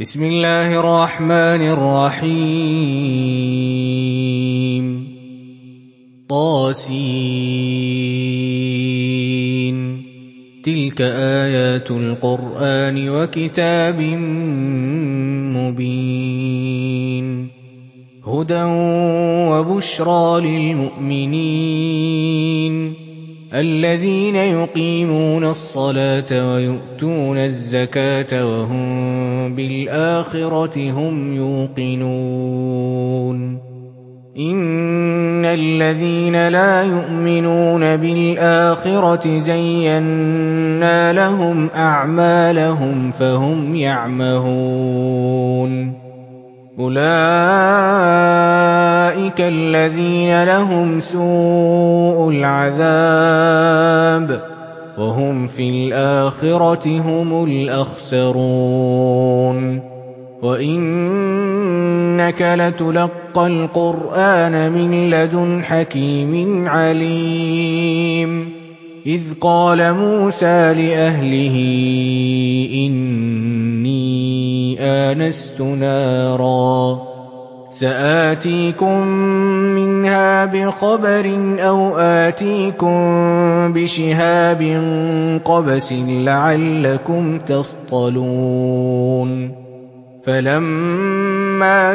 بسم الله الرحمن الرحيم طاسين تلك آيات القرآن وكتاب مبين هدى وبشرى للمؤمنين الذين يقيمون الصلاة ويؤتون الزكاة وهم بالآخرة هم يوقنون إن الذين لا يؤمنون بالآخرة زينا لهم أعمالهم فهم يعمهون أولئك الذين لهم سوء العذاب وهم في الآخرة هم الأخسرون وإنك لتلقى القرآن من لدن حكيم عليم إذ قال موسى لأهله إني آنست نارا سآتيكم منها بخبر أو آتيكم بشهاب قبس لعلكم تصطلون فلما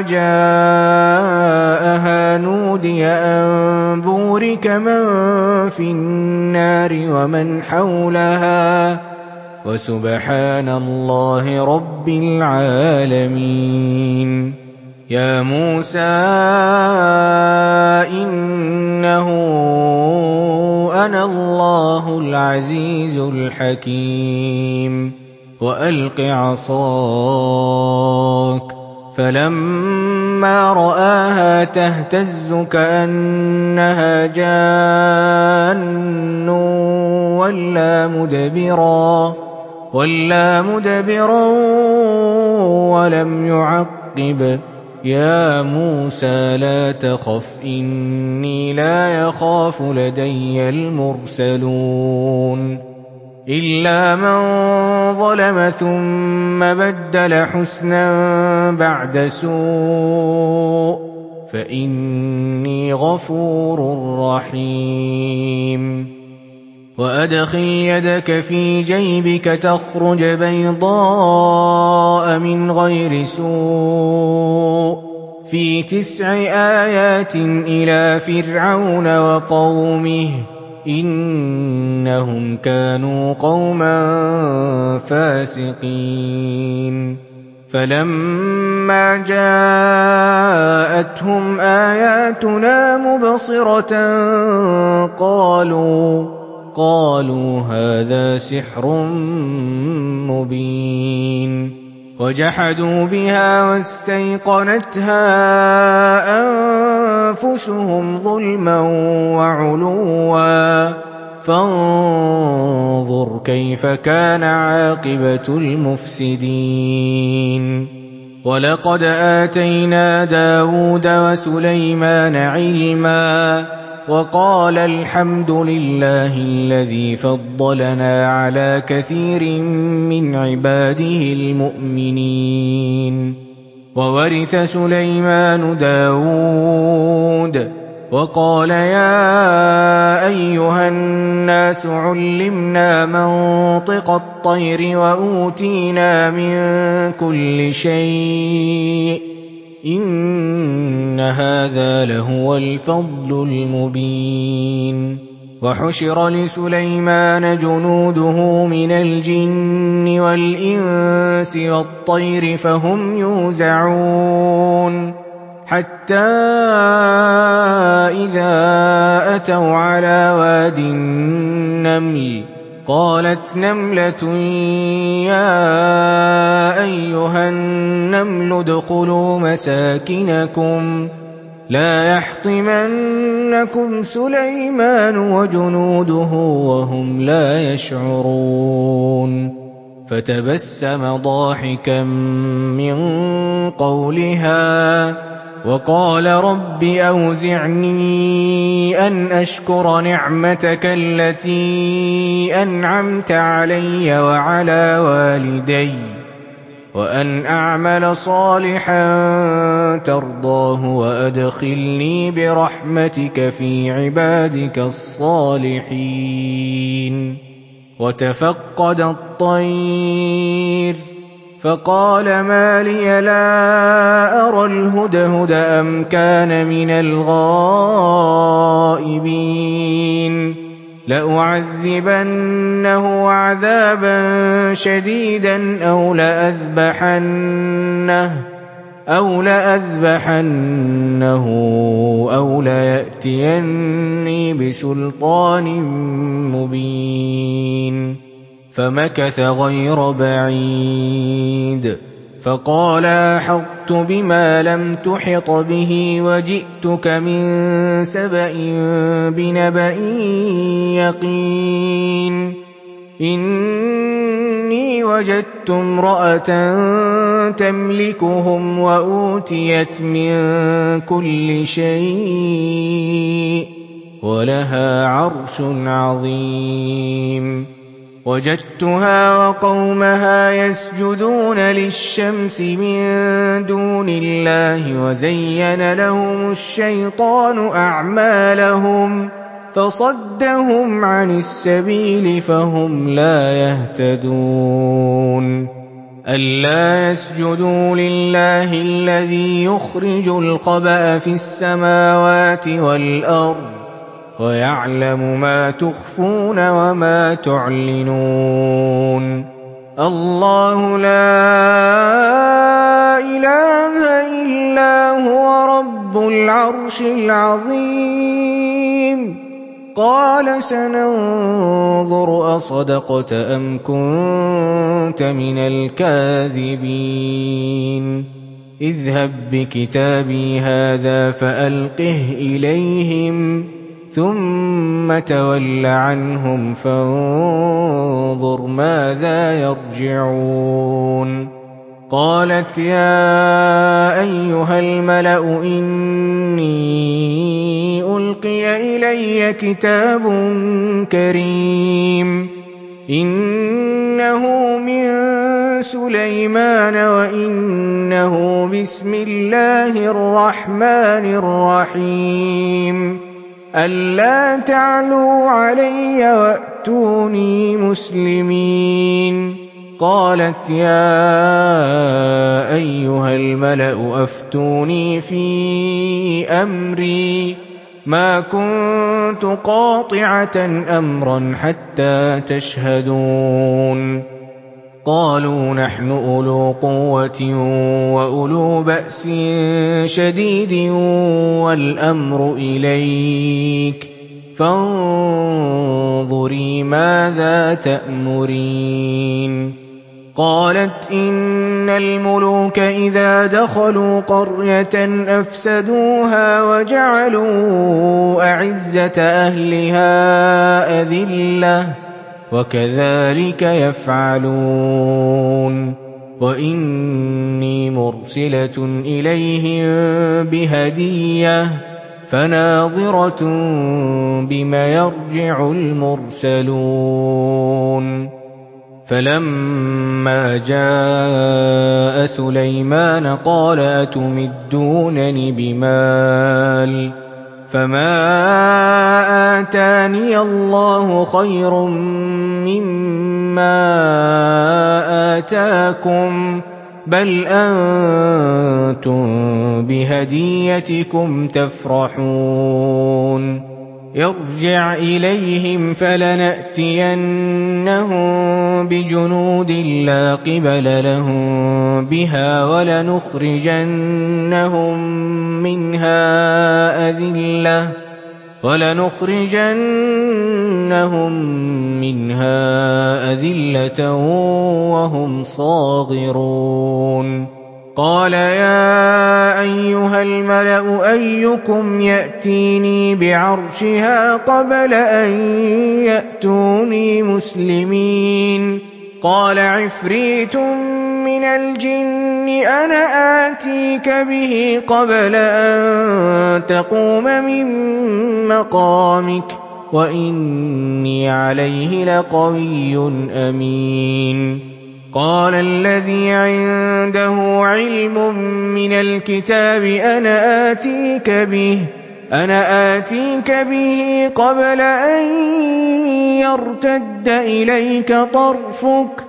جاءها نودي أن بورك من في النار ومن حولها وسبحان الله رب العالمين يا موسى إنه أنا الله العزيز الحكيم وألق عصاك فلما رآها تهتز كأنها جان ولا مدبرا ولم يعقب يا موسى لا تخف إني لا يخاف لدي المرسلون إلا من ظلم ثم بدل حسنا بعد سوء فإني غفور رحيم وأدخل يدك في جيبك تخرج بيضاء من غير سوء في 9 آيات إلى فرعون وقومه إنهم كانوا قوما فاسقين فلما جاءتهم آياتنا مبصرة قالوا هذا سحر مبين وجحدوا بها واستيقنتها أنفسهم ظلما وعلوا فانظر كيف كان عاقبة المفسدين ولقد آتينا داود وسليمان علما وقال الحمد لله الذي فضلنا على كثير من عباده المؤمنين وورث سليمان داود وقال يا أيها الناس علمنا منطق الطير وأوتينا من كل شيء إن هذا لهو الفضل المبين وحشر لسليمان جنوده من الجن والإنس والطير فهم يوزعون حتى إذا أتوا على واد النمل قالت نملة يا أيها النمل ادخلوا مساكنكم لا يحطمنكم سليمان وجنوده وهم لا يشعرون فتبسم ضاحكا من قولها وقال رب أوزعني أن أشكر نعمتك التي أنعمت علي وعلى والدي وأن أعمل صالحا ترضاه وأدخلني برحمتك في عبادك الصالحين. وتفقد الطير فقال ما لي لا أرى الهدهد أم كان من الغائبين لأعذبنه عذابا شديدا أو لأذبحنه أو ليأتيني بسلطان مبين. فمكث غير بعيد فقال أحطت بما لم تحط به وجئتك من سبأ بنبأ يقين. إني وجدت امرأة تملكهم وأوتيت من كل شيء ولها عرش عظيم. وجدتها وقومها يسجدون للشمس من دون الله وزين لهم الشيطان أعمالهم فصدهم عن السبيل فهم لا يهتدون. ألا يسجدوا لله الذي يخرج الخبأ في السماوات والأرض ويعلم ما تخفون وما تعلنون. الله لا إله إلا هو رب العرش العظيم. قال سننظر أصدقت أم كنت من الكاذبين. اذهب بكتابي هذا فألقه إليهم ثم تول عنهم فانظر ماذا يرجعون. قالت يا أيها الملأ إني ألقي إلي كتاب كريم إنه من سليمان وإنه بسم الله الرحمن الرحيم ألا تعلوا علي وأتوني مسلمين. قالت يا أيها الملأ أفتوني في أمري ما كنت قاطعة أمرا حتى تشهدون. قالوا نحن أولو قوة وأولو بأس شديد والأمر إليك فانظري ماذا تأمرين. قالت إن الملوك إذا دخلوا قرية أفسدوها وجعلوا أعزة أهلها أذلة وكذلك يفعلون. وإني مرسلة إليهم بهدية فناظرة بما يرجع المرسلون. فلما جاء سليمان قال أتمدونني بمال فما آتاني الله خير مما آتاكم بل أنتم بهديتكم تفرحون. ارجع إليهم فلنأتينهم بجنود لا قبل لهم بها ولنخرجنهم منها أذلة وهم صاغرون. قال يا أيها الملأ أيكم يأتيني بعرشها قبل أن يأتوني مسلمين. قال عفريت من الجن أنا آتيك به قبل أن تقوم من مقامك وإني عليه لقوي أمين. قال الذي عنده علم من الكتاب أنا آتيك به قبل أن يرتد إليك طرفك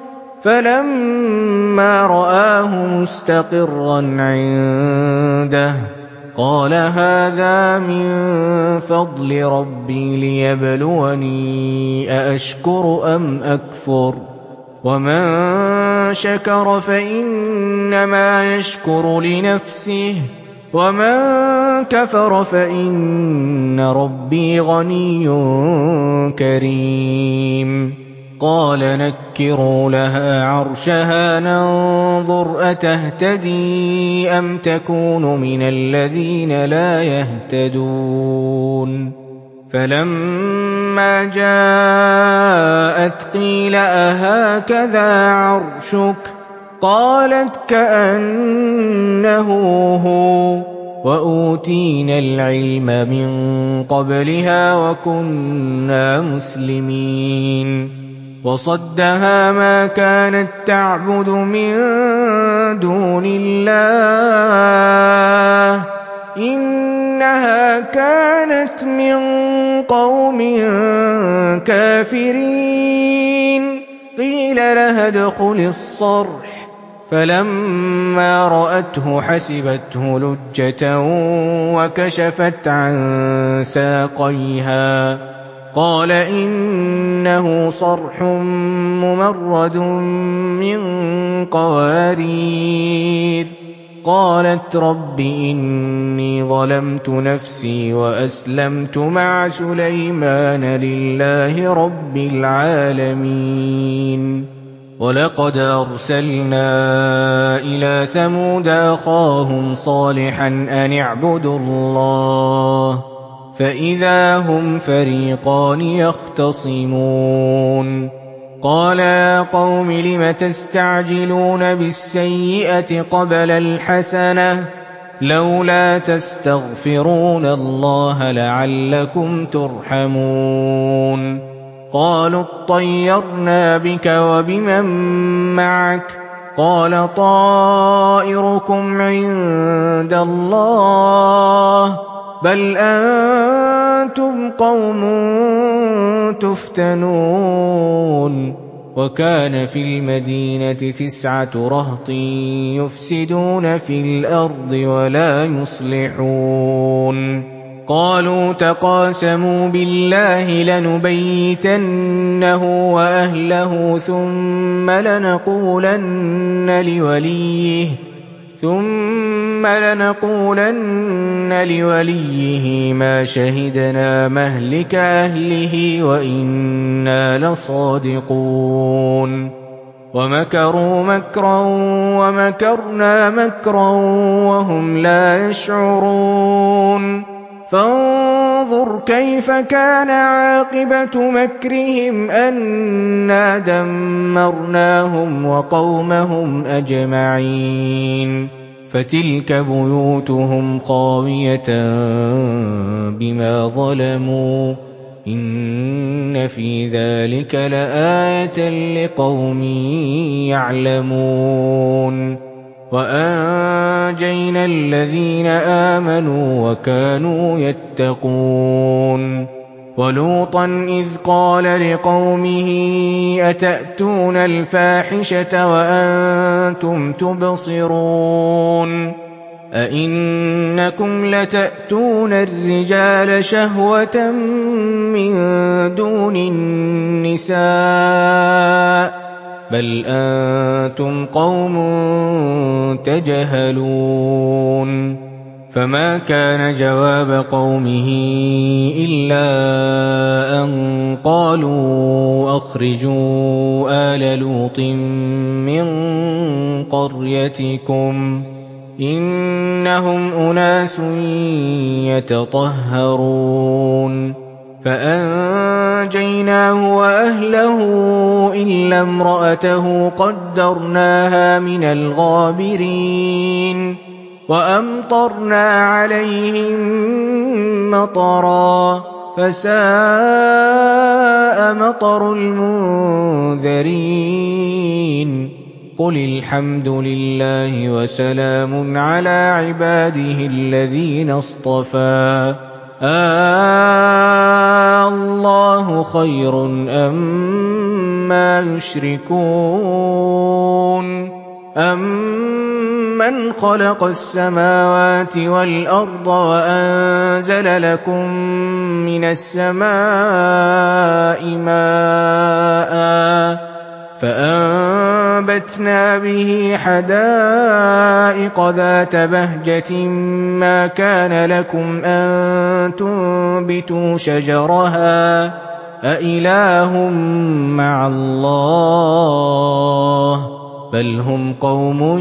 فلما رآه مستقرا عنده قال هذا من فضل ربي ليبلوني أأشكر أم أكفر ومن شكر فإنما يشكر لنفسه ومن كفر فإن ربي غني كريم قال نكروا لها عرشها ننظر أتهتدي أم تكون من الذين لا يهتدون فلما جاءت قيل أهكذا عرشك قالت كأنه هو وأوتينا العلم من قبلها وكنا مسلمين وصدها ما كانت تعبد من دون الله إنها كانت من قوم كافرين قيل لها ادخل الصرح فلما رأته حسبته لجة وكشفت عن ساقيها قال إنه صرح ممرد من قوارير قالت رب إني ظلمت نفسي وأسلمت مع سليمان لله رب العالمين ولقد أرسلنا إلى ثمود أخاهم صالحا أن اعبدوا الله فإذا هم فريقان يختصمون قال يا قوم لم تستعجلون بالسيئة قبل الحسنة لولا تستغفرون الله لعلكم ترحمون قالوا اطيرنا بك وبمن معك قال طائركم عند الله بل أنتم قوم تفتنون وكان في المدينة 9 رهط يفسدون في الأرض ولا يصلحون قالوا تقاسموا بالله لنبيتنه وأهله ثم لنقولن لوليه ما شهدنا مهلك أهله وإنا لصادقون ومكروا مكرا ومكرنا مكرا وهم لا يشعرون فانظر كيف كان عاقبة مكرهم أنا دمرناهم وقومهم أجمعين فتلك بيوتهم خاوية بما ظلموا إن في ذلك لآية لقوم يعلمون وأنجينا الذين آمنوا وكانوا يتقون ولوطا إذ قال لقومه أتأتون الفاحشة وأنتم تبصرون أئنكم لتأتون الرجال شهوة من دون النساء بل أنتم قوم تجهلون فما كان جواب قومه إلا أن قالوا أخرجوا آل لوط من قريتكم إنهم أناس يتطهرون فأنجيناه وأهله إلا امرأته قدرناها من الغابرين وأمطرنا عليهم مطرا فساء مطر المنذرين قُلِ الْحَمْدُ لِلَّهِ وَسَلَامٌ عَلَىٰ عِبَادِهِ الَّذِينَ اصْطَفَىٰ اللَّهُ خَيْرٌ أَمَّا يُشْرِكُونَ أَمَّنْ خَلَقَ السَّمَاوَاتِ وَالْأَرْضَ وَأَنزَلَ لَكُم مِّنَ السَّمَاءِ مَاءً فَأَنبَتْنَا بِهِ حَدَائِقَ ذَاتَ بَهْجَةٍ مَّا كَانَ لَكُمْ أَن تُنبِتُوا شَجَرَهَا أَإِلَٰهٌ مَّعَ اللَّهِ ۚ بَلْ هُمْ قَوْمٌ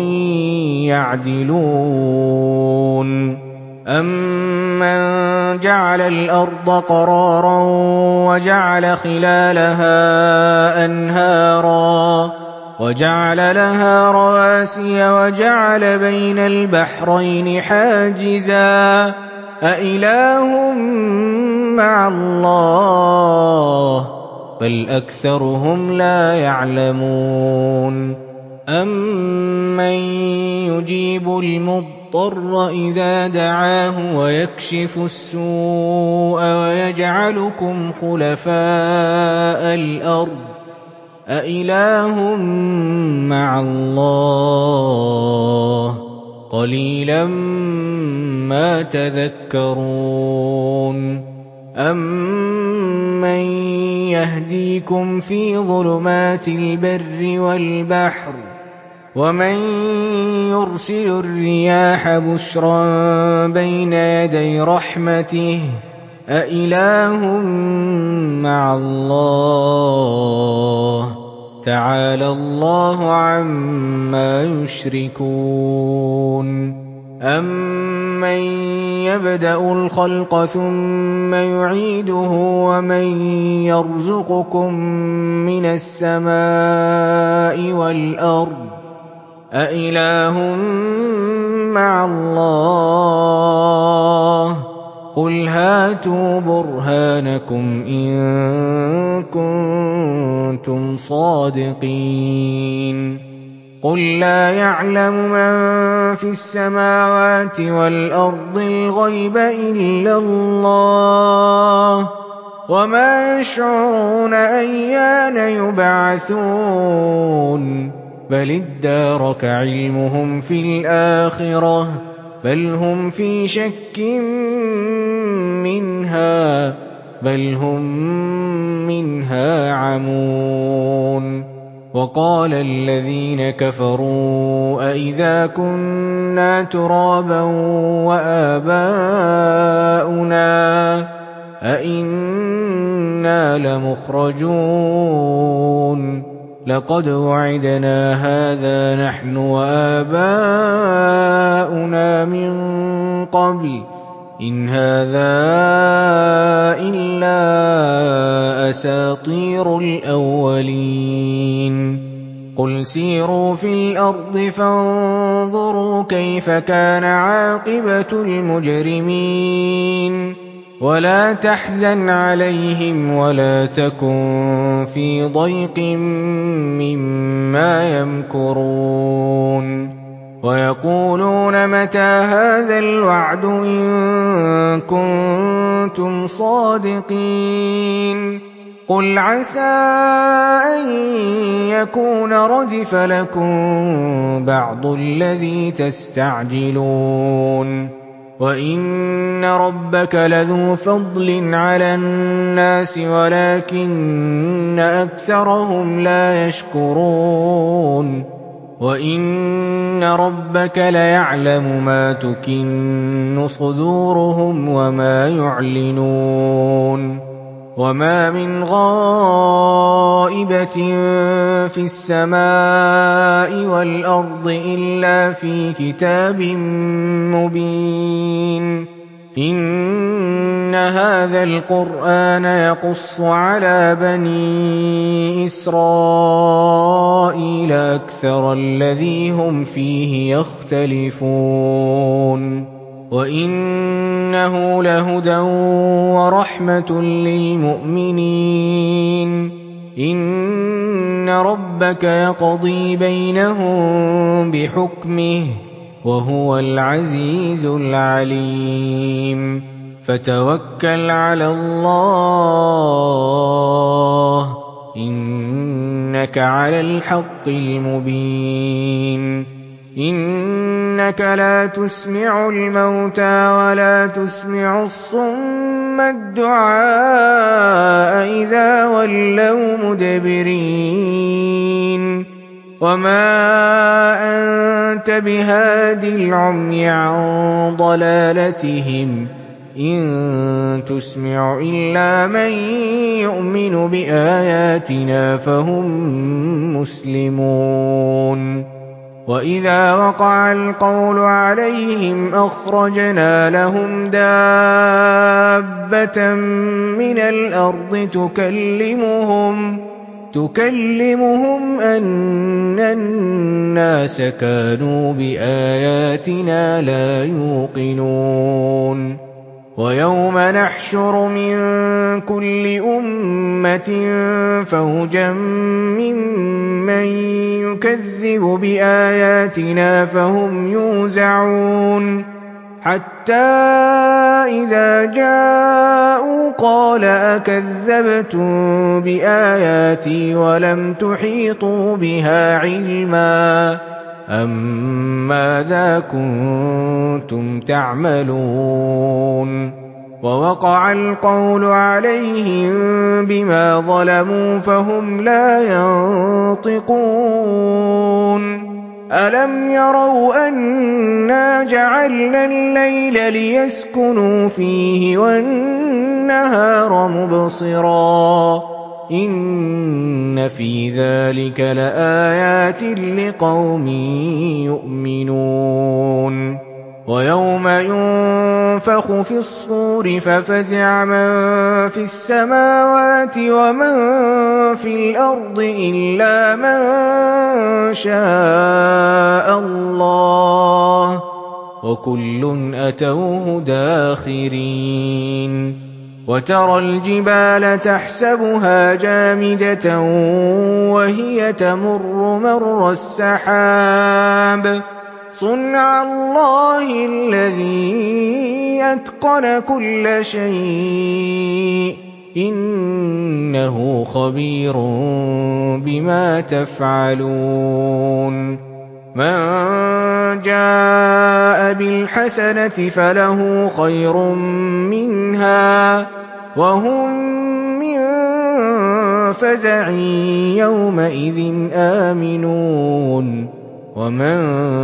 يَعْدِلُونَ أَمَّن جَعَلَ الْأَرْضَ قَرَارًا وَجَعَلَ خِلَالَهَا أَنْهَارًا وَجَعَلَ لَهَا رَوَاسِيَ وَجَعَلَ بَيْنَ الْبَحْرَيْنِ حَاجِزًا أَإِلَٰهٌ مَّعَ اللَّهِ ۚ بَلْ أَكْثَرُهُمْ لَا يَعْلَمُونَ أَمَّن يُجِيبُ الْمُضْطَرَّ إِذَا دَعَاهُ وَيَكْشِفُ السُّوءَ وَيَجْعَلُكُمْ خُلَفَاءَ الْأَرْضِ أَإِلَٰهٌ مَّعَ اللَّهِ ۚ قَلِيلًا مَّا تَذَكَّرُونَ أَمَّن يَهْدِيكُمْ فِي ظُلُمَاتِ الْبَرِّ وَالْبَحْرِ وَمَن يُرْسِلُ الرِّيَاحَ بُشْرًا بَيْنَ يَدَيْ رَحْمَتِهِ أَإِلَٰهٌ مَّعَ اللَّهِ ۚ تَعَالَى اللَّهُ عَمَّا يُشْرِكُونَ أَمَّن يَبْدَأُ الْخَلْقَ ثُمَّ يُعِيدُهُ وَمَن يَرْزُقُكُم مِّنَ السَّمَاءِ وَالْأَرْضِ أَإِلَٰهٌ مَّعَ اللَّهِ ۚ قُلْ هَاتُوا بُرْهَانَكُمْ إِن كُنتُمْ صَادِقِينَ قُل لَّا يَعْلَمُ مَن فِي السَّمَاوَاتِ وَالْأَرْضِ الْغَيْبَ إِلَّا اللَّهُ ۚ وَمَا يَشْعُرُونَ أَيَّانَ يُبْعَثُونَ بَلِ ادَّارَكَ عِلْمُهُمْ فِي الْآخِرَةِ ۚ بَلْ هُمْ فِي شَكٍّ مِّنْهَا ۖ بَلْ هُم مِّنْهَا عَمُونَ وَقَالَ الَّذِينَ كَفَرُوا أَإِذَا كُنَّا تُرَابًا وَآبَاؤُنَا أَإِنَّا لَمُخْرَجُونَ لَقَدْ وَعِدْنَا هَٰذَا نَحْنُ وَآبَاؤُنَا مِن قَبْلُ إِنْ هَٰذَا إِلَّا أَسَاطِيرُ الْأَوَّلِينَ قُلْ سِيرُوا فِي الْأَرْضِ فَانظُرُوا كَيْفَ كَانَ عَاقِبَةُ الْمُجْرِمِينَ وَلَا تَحْزَنْ عَلَيْهِمْ وَلَا تَكُن فِي ضَيْقٍ مِّمَّا يَمْكُرُونَ وَيَقُولُونَ مَتَىٰ هَٰذَا الْوَعْدُ إِن كُنتُمْ صَادِقِينَ قُلْ عَسَىٰ أَن يَكُونَ رَدِفَ لَكُم بَعْضُ الَّذِي تَسْتَعْجِلُونَ وَإِنَّ رَبَّكَ لَذُو فَضْلٍ عَلَى النَّاسِ وَلَٰكِنَّ أَكْثَرَهُمْ لَا يَشْكُرُونَ وَإِنَّ رَبَّكَ لَيَعْلَمُ مَا تُكِنُّ صُدُورُهُمْ وَمَا يُعْلِنُونَ وَمَا مِنْ غَائِبَةٍ فِي السَّمَاءِ وَالْأَرْضِ إِلَّا فِي كِتَابٍ مُّبِينٍ إِنَّ هَٰذَا الْقُرْآنَ يَقُصُّ عَلَىٰ بَنِي إِسْرَائِيلَ أَكْثَرَ الَّذِي هُمْ فِيهِ يَخْتَلِفُونَ وَإِنَّهُ لَهُدًى وَرَحْمَةٌ لِّلْمُؤْمِنِينَ إِنَّ رَبَّكَ يَقْضِي بَيْنَهُم بِحُكْمِهِ وَهُوَ الْعَزِيزُ الْعَلِيمُ فَتَوَكَّلْ عَلَى اللَّهِ إِنَّكَ عَلَى الْحَقِّ الْمُبِينِ إِنَّكَ لَا تُسْمِعُ الْمَوْتَىٰ وَلَا تُسْمِعُ الصُّمَّ الدُّعَاءَ إِذَا وَلَّوْا مُدْبِرِينَ وَمَا أَنتَ بِهَادِ الْعُمْيِ عَن ضَلَالَتِهِمْ ۖ إِن تُسْمِعُ إِلَّا مَن يُؤْمِنُ بِآيَاتِنَا فَهُم مُّسْلِمُونَ وَإِذَا وَقَعَ الْقَوْلُ عَلَيْهِمْ أَخْرَجْنَا لَهُمْ دَابَّةً مِّنَ الْأَرْضِ تُكَلِّمُهُمْ أَنَّ النَّاسَ كَانُوا بِآيَاتِنَا لَا يُوقِنُونَ وَيَوْمَ نَحْشُرُ مِن كُلِّ أُمَّةٍ فَوْجًا مِّمَّن يُكَذِّبُ بِآيَاتِنَا فَهُمْ يُوزَعُونَ حَتَّىٰ إِذَا جَاءُوا قَالَ أَكَذَّبْتُم بِآيَاتِي وَلَمْ تُحِيطُوا بِهَا عِلْمًا أَمَّاذَا كُنتُمْ تَعْمَلُونَ وَوَقَعَ الْقَوْلُ عَلَيْهِم بِمَا ظَلَمُوا فَهُمْ لَا يَنطِقُونَ أَلَمْ يَرَوْا أَنَّا جَعَلْنَا اللَّيْلَ لِيَسْكُنُوا فِيهِ وَالنَّهَارَ مُبْصِرًا إِنَّ فِي ذَلِكَ لَآيَاتٍ لِّقَوْمٍ يُؤْمِنُونَ وَيَوْمَ يُنفَخُ فِي الصُّورِ فَفَزِعَ مَن فِي السَّمَاوَاتِ وَمَن فِي الْأَرْضِ إِلَّا مَن شَاءَ اللَّهُ وَكُلٌّ أَتَوْهُ دَاخِرِينَ وَتَرَى الْجِبَالَ تَحْسَبُهَا جَامِدَةً وَهِيَ تَمُرُّ مَرَّ السَّحَابِ صُنْعَ اللَّهِ الَّذِي أَتْقَنَ كُلَّ شَيْءٍ ۚ إِنَّهُ خَبِيرٌ بِمَا تَفْعَلُونَ مَن جَاءَ بِالْحَسَنَةِ فَلَهُ خَيْرٌ مِّنْهَا وَهُم مِّن فَزَعٍ يَوْمَئِذٍ آمِنُونَ وَمَن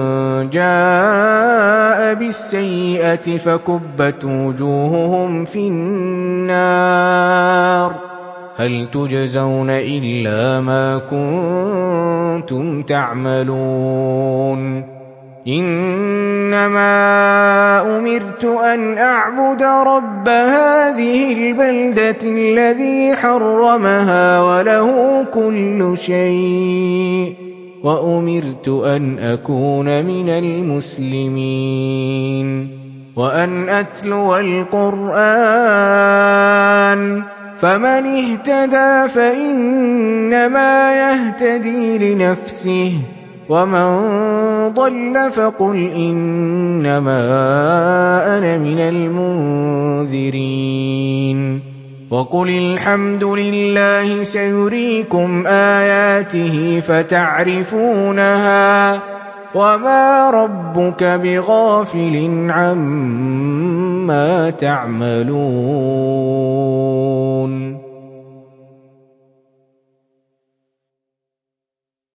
جَاءَ بِالسَّيِّئَةِ فَكُبَّتْ وُجُوهُهُمْ فِي النَّارِ هَلْ تُجْزَوْنَ إِلَّا مَا كُنتُمْ تَعْمَلُونَ إِنَّمَا أُمِرْتُ أَنْ أَعْبُدَ رَبَّ هَٰذِهِ الْبَلْدَةِ الَّذِي حَرَّمَهَا وَلَهُ كُلُّ شَيْءٍ وَأُمِرْتُ أَنْ أَكُونَ مِنَ الْمُسْلِمِينَ وَأَنْ أَتْلُوَ الْقُرْآنَ فَمَنِ اهْتَدَىٰ فَإِنَّمَا يَهْتَدِي لِنَفْسِهِ وَمَن ضَلَّ فَقُلْ إِنَّمَا أَنَا مِنَ الْمُنذِرِينَ وَقُلِ الْحَمْدُ لِلَّهِ سَيُرِيكُمْ آيَاتِهِ فَتَعْرِفُونَهَا وَمَا رَبُّكَ بِغَافِلٍ عَمَّا تَعْمَلُونَ